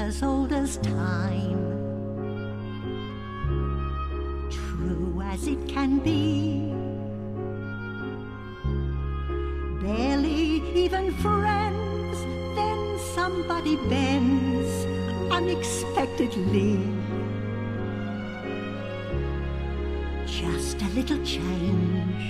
as old as time, true as it can be. Barely even friends, then somebody bends unexpectedly. Just a little change,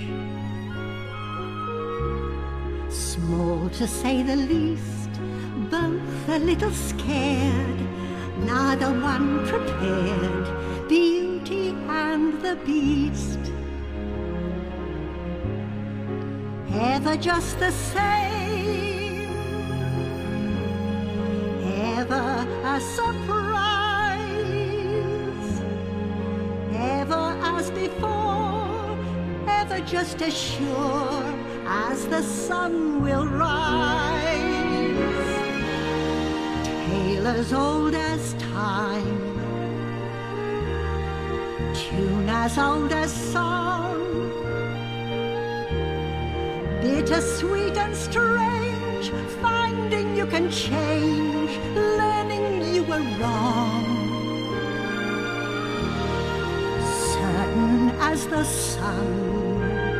small to say the least, both a little scared, neither one prepared, Beauty and the Beast. Ever just the same, ever a surprise, ever as before, ever just as sure as the sun will rise. Tale as old as time, tune as old as song, bitter-sweet and strange, finding you can change, learning you were wrong. Certain as the sun,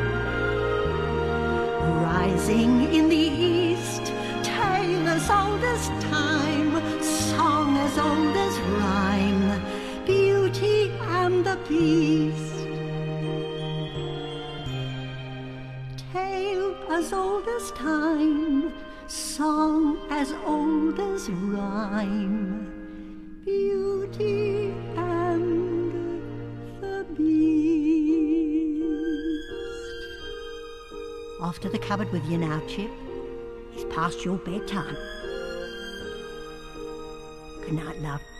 rising in the east, tale as old as time, song as old as rhyme, Beauty and the Beast. Tale as old as time, song as old as rhyme, Beauty and the Beast. Off to the cupboard with you now, Chip. It's past your bedtime. Good night, love.